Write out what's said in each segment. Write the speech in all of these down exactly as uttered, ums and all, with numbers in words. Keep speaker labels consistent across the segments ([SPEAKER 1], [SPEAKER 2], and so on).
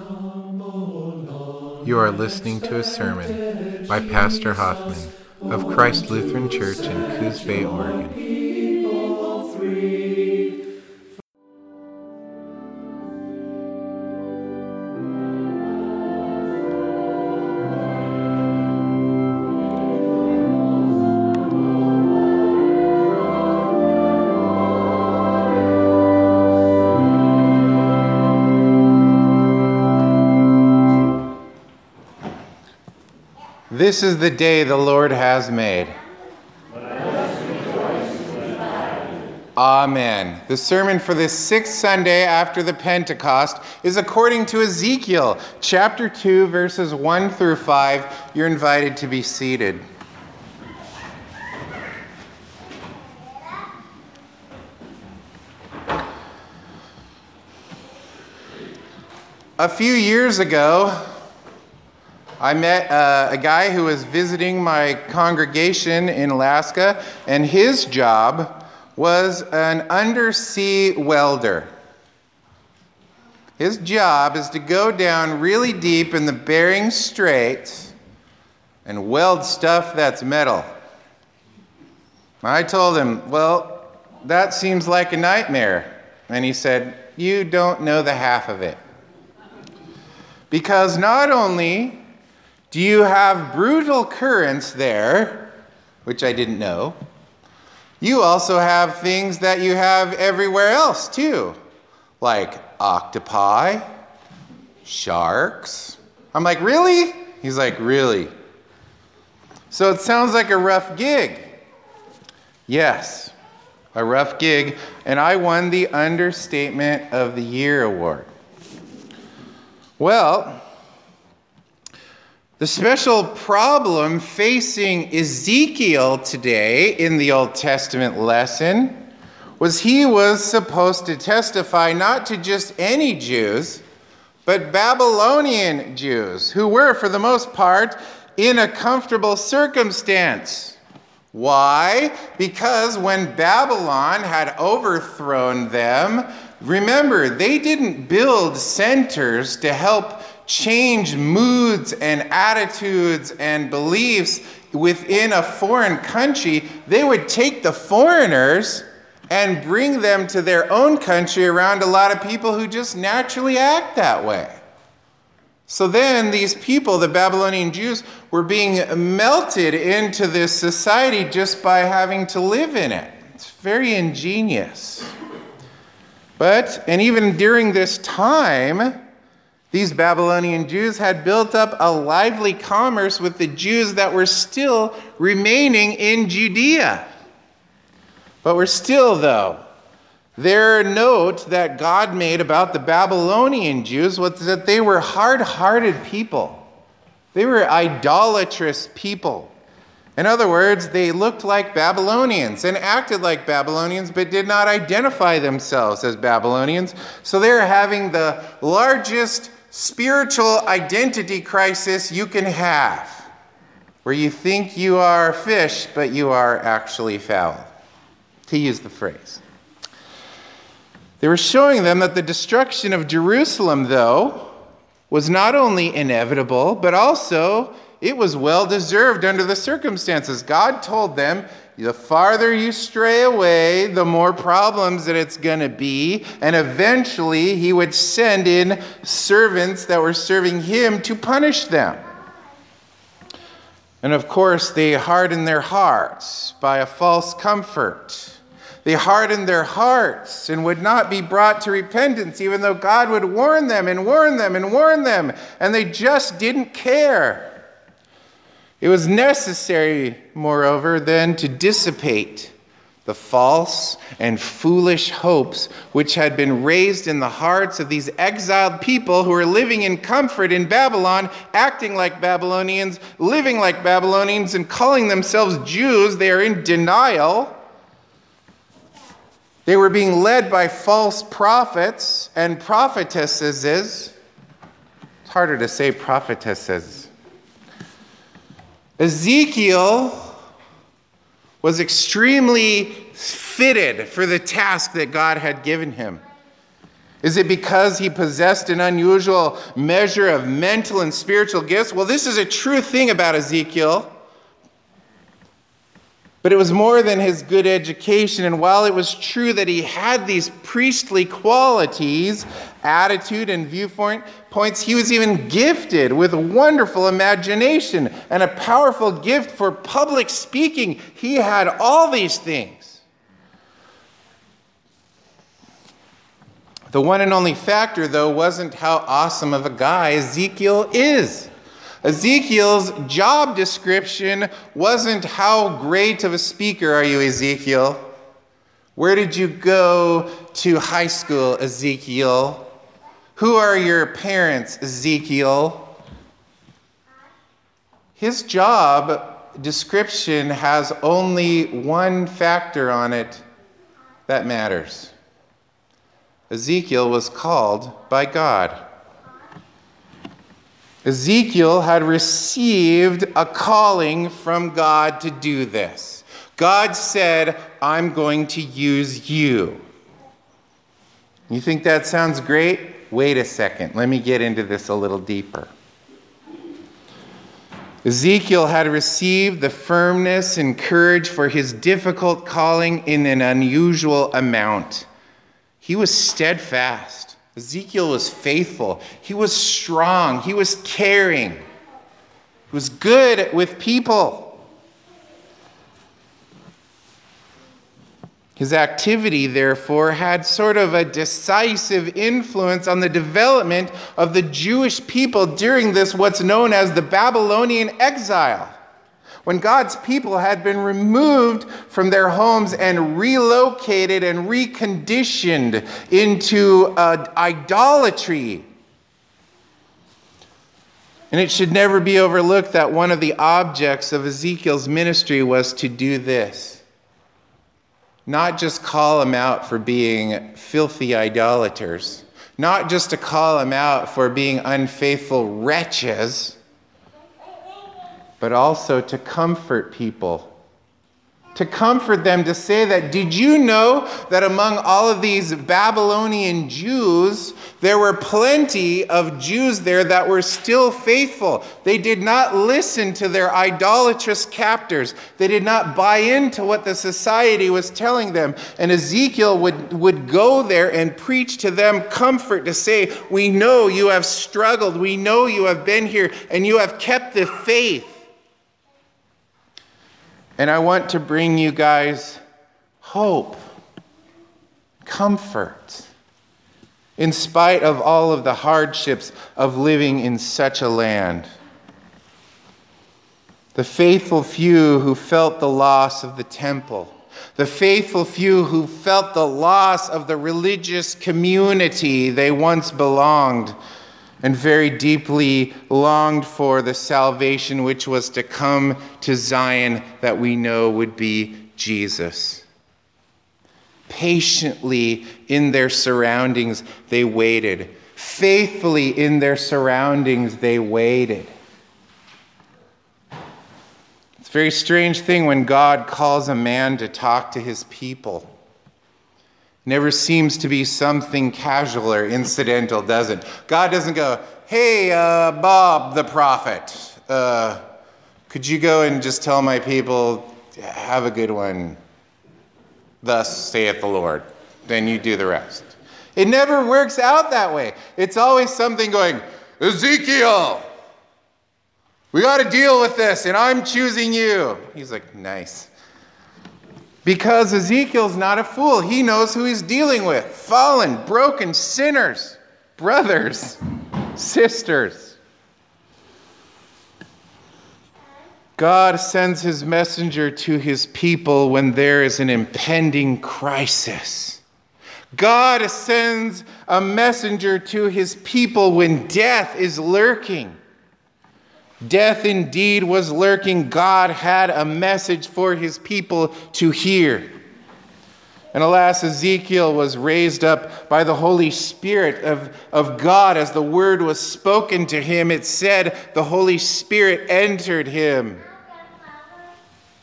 [SPEAKER 1] You are listening to a sermon by Pastor Hoffman of Christ Lutheran Church in Coos Bay, Oregon. This is the day the Lord has made. Amen. The sermon for this sixth Sunday after the Pentecost is according to Ezekiel, chapter two, verses one through five. You're invited to be seated. A few years ago, I met uh, a guy who was visiting my congregation in Alaska, and his job was an undersea welder. His job is to go down really deep in the Bering Strait and weld stuff that's metal. I told him, well, that seems like a nightmare. And he said, you don't know the half of it. Because not only do you have brutal currents there, which I didn't know, you also have things that you have everywhere else too, like octopi, sharks. I'm like, really? He's like, really? So it sounds like a rough gig. Yes, a rough gig, and I won the Understatement of the Year award. Well, the special problem facing Ezekiel today in the Old Testament lesson was he was supposed to testify not to just any Jews, but Babylonian Jews, who were, for the most part, in a comfortable circumstance. Why? Because when Babylon had overthrown them, remember, they didn't build centers to help change moods and attitudes and beliefs within a foreign country. They would take the foreigners and bring them to their own country around a lot of people who just naturally act that way. So then these people, the Babylonian Jews, were being melted into this society just by having to live in it. It's very ingenious. But, and even during this time, these Babylonian Jews had built up a lively commerce with the Jews that were still remaining in Judea. But we're still, though, their note that God made about the Babylonian Jews was that they were hard-hearted people. They were idolatrous people. In other words, they looked like Babylonians and acted like Babylonians, but did not identify themselves as Babylonians. So they're having the largest spiritual identity crisis you can have, where you think you are fish, but you are actually fowl, to use the phrase. They were showing them that the destruction of Jerusalem, though, was not only inevitable, but also it was well-deserved under the circumstances. God told them, the farther you stray away, the more problems that it's going to be. And eventually, he would send in servants that were serving him to punish them. And of course, they hardened their hearts by a false comfort. They hardened their hearts and would not be brought to repentance, even though God would warn them and warn them and warn them. And they just didn't care. It was necessary, moreover, then to dissipate the false and foolish hopes which had been raised in the hearts of these exiled people who were living in comfort in Babylon, acting like Babylonians, living like Babylonians, and calling themselves Jews. They are in denial. They were being led by false prophets and prophetesses. It's harder to say prophetesses. Ezekiel was extremely fitted for the task that God had given him. Is it because he possessed an unusual measure of mental and spiritual gifts? Well, this is a true thing about Ezekiel. But it was more than his good education. And while it was true that he had these priestly qualities, attitude and viewpoint points, he was even gifted with a wonderful imagination and a powerful gift for public speaking. He had all these things. The one and only factor, though, wasn't how awesome of a guy Ezekiel is. Ezekiel's job description wasn't how great of a speaker are you, Ezekiel? Where did you go to high school, Ezekiel? Who are your parents, Ezekiel? His job description has only one factor on it that matters. Ezekiel was called by God. Ezekiel had received a calling from God to do this. God said, I'm going to use you. You think that sounds great? Wait a second. Let me get into this a little deeper. Ezekiel had received the firmness and courage for his difficult calling in an unusual amount. He was steadfast. Ezekiel was faithful. He was strong. He was caring. He was good with people. His activity, therefore, had sort of a decisive influence on the development of the Jewish people during this, what's known as the Babylonian exile, when God's people had been removed from their homes and relocated and reconditioned into uh, idolatry. And it should never be overlooked that one of the objects of Ezekiel's ministry was to do this. Not just call them out for being filthy idolaters, not just to call them out for being unfaithful wretches, but also to comfort people. To comfort them, to say that, did you know that among all of these Babylonian Jews, there were plenty of Jews there that were still faithful. They did not listen to their idolatrous captors. They did not buy into what the society was telling them. And Ezekiel would, would go there and preach to them comfort, to say, we know you have struggled. We know you have been here and you have kept the faith. And I want to bring you guys hope, comfort, in spite of all of the hardships of living in such a land. The faithful few who felt the loss of the temple, the faithful few who felt the loss of the religious community they once belonged, and very deeply longed for the salvation which was to come to Zion that we know would be Jesus. Patiently in their surroundings, they waited. Faithfully in their surroundings, they waited. It's a very strange thing when God calls a man to talk to his people. Never seems to be something casual or incidental, does it? God doesn't go, hey, uh, Bob the prophet, uh, could you go and just tell my people, have a good one, thus saith the Lord. Then you do the rest. It never works out that way. It's always something going, Ezekiel, we got to deal with this, and I'm choosing you. He's like, nice. Because Ezekiel's not a fool. He knows who he's dealing with. Fallen, broken sinners, brothers, sisters. God sends his messenger to his people when there is an impending crisis. God sends a messenger to his people when death is lurking. Death indeed was lurking. God had a message for his people to hear. And alas, Ezekiel was raised up by the Holy Spirit of, of God. As the word was spoken to him, it said the Holy Spirit entered him.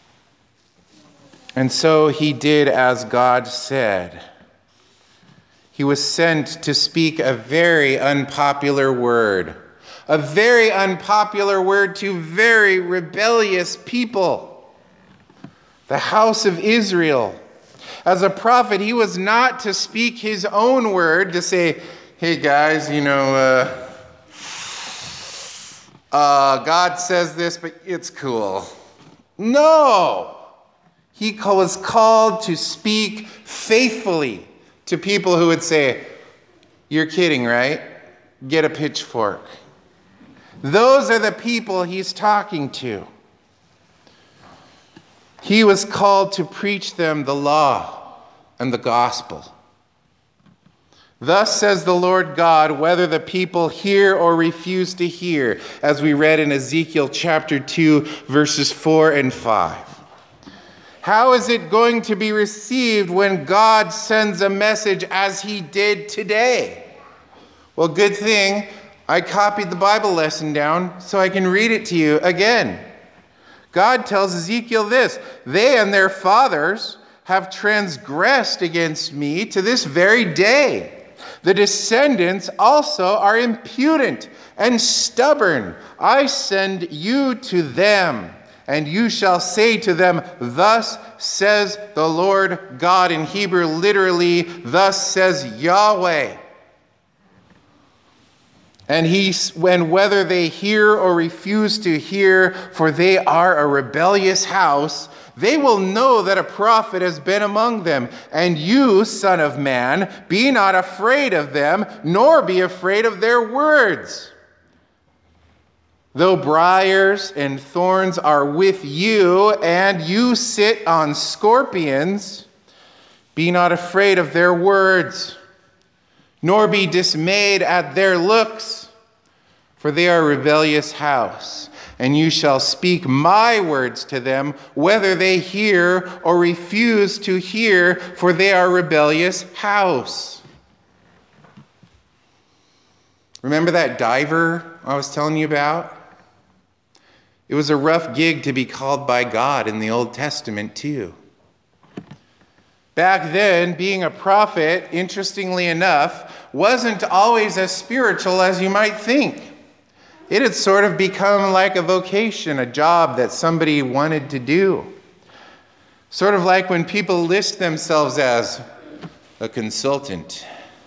[SPEAKER 1] And so he did as God said. He was sent to speak a very unpopular word. A very unpopular word to very rebellious people. The house of Israel. As a prophet, he was not to speak his own word, to say, hey guys, you know, uh, uh, God says this, but it's cool. No! He was called to speak faithfully to people who would say, you're kidding, right? Get a pitchfork. Those are the people he's talking to. He was called to preach them the law and the gospel. Thus says the Lord God, whether the people hear or refuse to hear, as we read in Ezekiel chapter two, verses four and five. How is it going to be received when God sends a message as he did today? Well, good thing I copied the Bible lesson down so I can read it to you again. God tells Ezekiel this, they and their fathers have transgressed against me to this very day. The descendants also are impudent and stubborn. I send you to them. And you shall say to them, thus says the Lord God. In Hebrew, literally, thus says Yahweh. And he, when whether they hear or refuse to hear, for they are a rebellious house, they will know that a prophet has been among them. And you, son of man, be not afraid of them, nor be afraid of their words. Though briars and thorns are with you, and you sit on scorpions, be not afraid of their words, nor be dismayed at their looks, for they are a rebellious house. And you shall speak my words to them, whether they hear or refuse to hear, for they are a rebellious house. Remember that diver I was telling you about? It was a rough gig to be called by God in the Old Testament too. Back then, being a prophet, interestingly enough, wasn't always as spiritual as you might think. It had sort of become like a vocation, a job that somebody wanted to do. Sort of like when people list themselves as a consultant.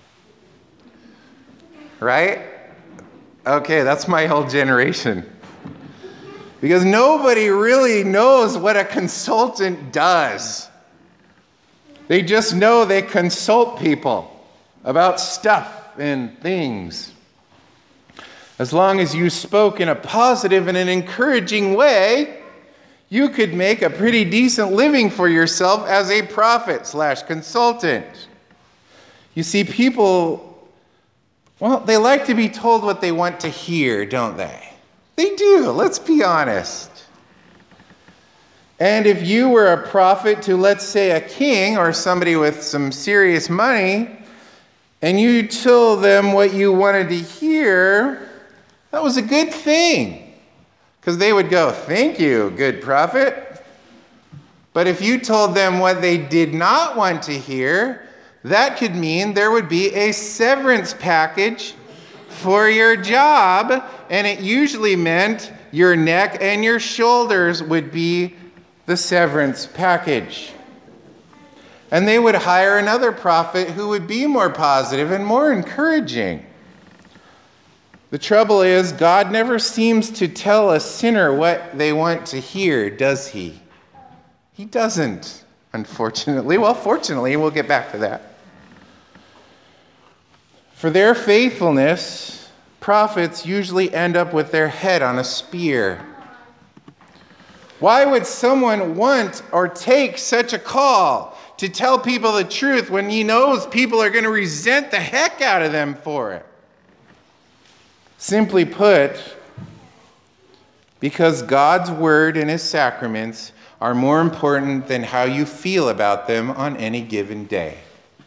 [SPEAKER 1] Right? Okay, that's my whole generation. Because nobody really knows what a consultant does. They just know they consult people about stuff and things. As long as you spoke in a positive and an encouraging way, you could make a pretty decent living for yourself as a prophet slash consultant. You see, people, well, they like to be told what they want to hear, don't they? They do, let's be honest. And if you were a prophet to, let's say, a king or somebody with some serious money, and you told them what you wanted to hear, that was a good thing. Because they would go, thank you, good prophet. But if you told them what they did not want to hear, that could mean there would be a severance package for your job, and it usually meant your neck and your shoulders would be the severance package. And they would hire another prophet who would be more positive and more encouraging. The trouble is, God never seems to tell a sinner what they want to hear, does he? He doesn't, unfortunately. Well, fortunately, we'll get back to that. For their faithfulness, prophets usually end up with their head on a spear. Why would someone want or take such a call to tell people the truth when he knows people are going to resent the heck out of them for it? Simply put, because God's word and his sacraments are more important than how you feel about them on any given day.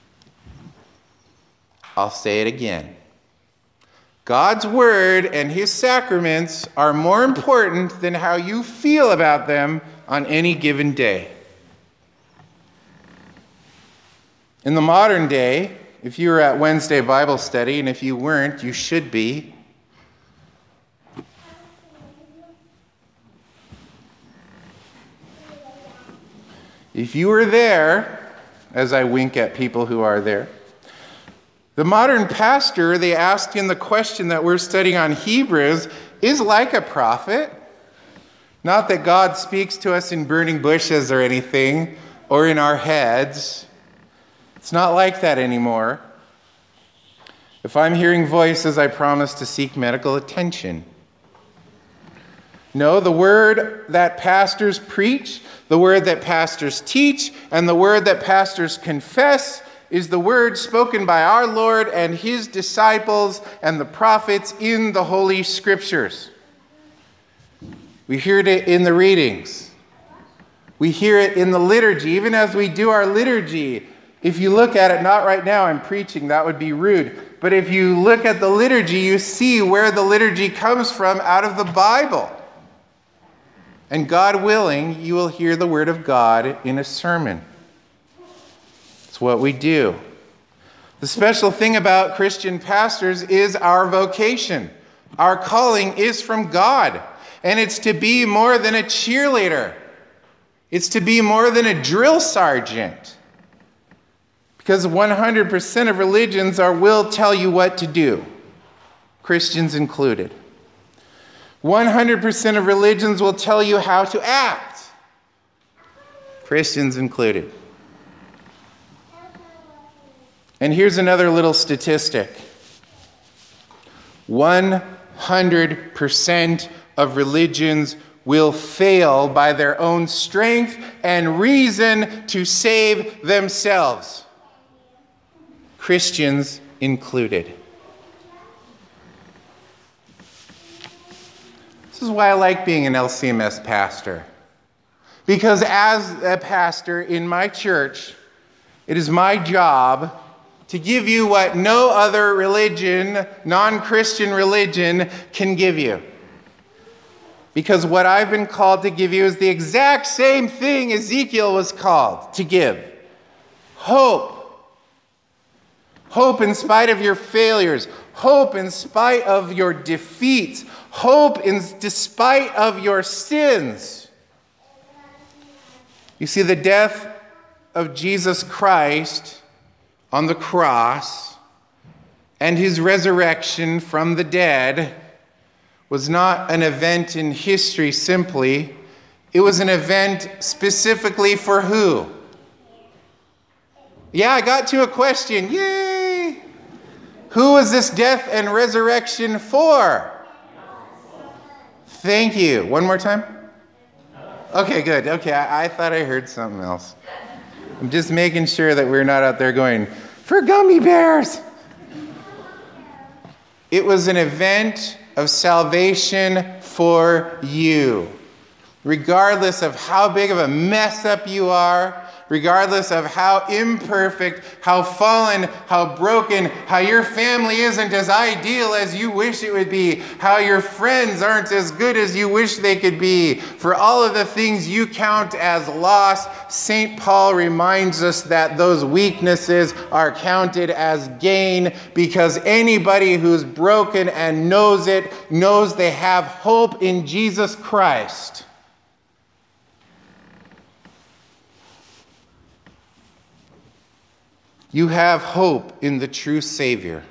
[SPEAKER 1] I'll say it again. God's word and his sacraments are more important than how you feel about them on any given day. In the modern day, if you were at Wednesday Bible study, and if you weren't, you should be. If you were there, as I wink at people who are there, the modern pastor, they asked in the question that we're studying on Hebrews, is like a prophet. Not that God speaks to us in burning bushes or anything, or in our heads. It's not like that anymore. If I'm hearing voices, I promise to seek medical attention. No, the word that pastors preach, the word that pastors teach, and the word that pastors confess is the word spoken by our Lord and his disciples and the prophets in the Holy Scriptures. We hear it in the readings. We hear it in the liturgy. Even as we do our liturgy, if you look at it, not right now, I'm preaching, that would be rude. But if you look at the liturgy, you see where the liturgy comes from out of the Bible. And God willing, you will hear the word of God in a sermon. It's what we do. The special thing about Christian pastors is our vocation. Our calling is from God. And it's to be more than a cheerleader. It's to be more than a drill sergeant. Because one hundred percent of religions are will tell you what to do. Christians included. one hundred percent of religions will tell you how to act. Christians included. And here's another little statistic. one hundred percent of religions will fail by their own strength and reason to save themselves. Christians included. This is why I like being an L C M S pastor. Because as a pastor in my church, it is my job to give you what no other religion, non-Christian religion, can give you. Because what I've been called to give you is the exact same thing Ezekiel was called to give. Hope. Hope in spite of your failures. Hope in spite of your defeats. Hope in despite of your sins. You see, the death of Jesus Christ on the cross and his resurrection from the dead was not an event in history simply. It was an event specifically for who? Yeah, I got to a question. Yay! Who was this death and resurrection for? Thank you. One more time? Okay, good. Okay, I, I thought I heard something else. I'm just making sure that we're not out there going, for gummy bears. It was an event of salvation for you. Regardless of how big of a mess up you are, regardless of how imperfect, how fallen, how broken, how your family isn't as ideal as you wish it would be, how your friends aren't as good as you wish they could be, for all of the things you count as loss, Saint Paul reminds us that those weaknesses are counted as gain, because anybody who's broken and knows it knows they have hope in Jesus Christ. You have hope in the true Savior.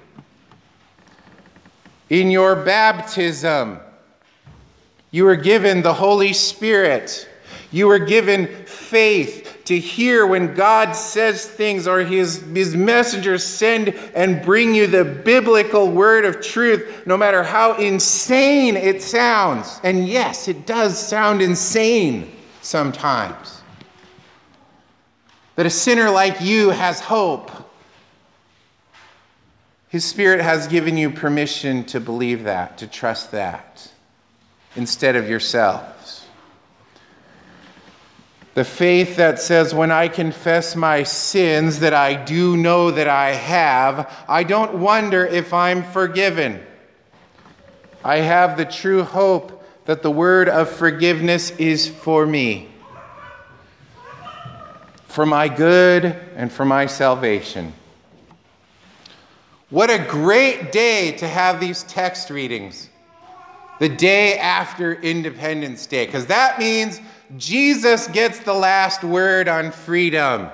[SPEAKER 1] In your baptism, you were given the Holy Spirit. You were given faith to hear when God says things or his, his messengers send and bring you the biblical word of truth, no matter how insane it sounds. And yes, it does sound insane sometimes. That a sinner like you has hope. His Spirit has given you permission to believe that, to trust that, instead of yourselves. The faith that says, when I confess my sins that I do know that I have, I don't wonder if I'm forgiven. I have the true hope that the word of forgiveness is for me, for my good and for my salvation. What a great day to have these text readings. The day after Independence Day, because that means Jesus gets the last word on freedom.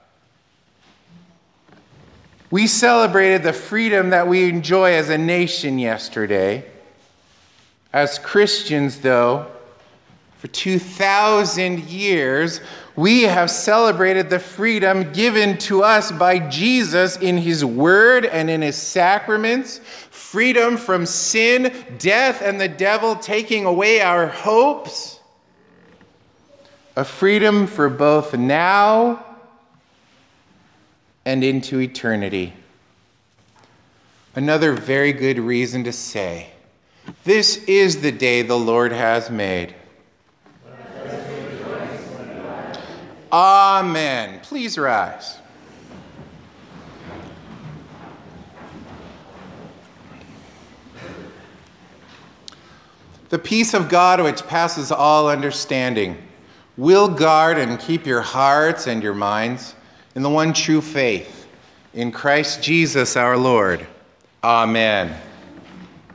[SPEAKER 1] We celebrated the freedom that we enjoy as a nation yesterday. As Christians, though, for two thousand years, we have celebrated the freedom given to us by Jesus in his word and in his sacraments. Freedom from sin, death, and the devil taking away our hopes. A freedom for both now and into eternity. Another very good reason to say, this is the day the Lord has made. Amen. Please rise. The peace of God, which passes all understanding, will guard and keep your hearts and your minds in the one true faith, in Christ Jesus our Lord. Amen.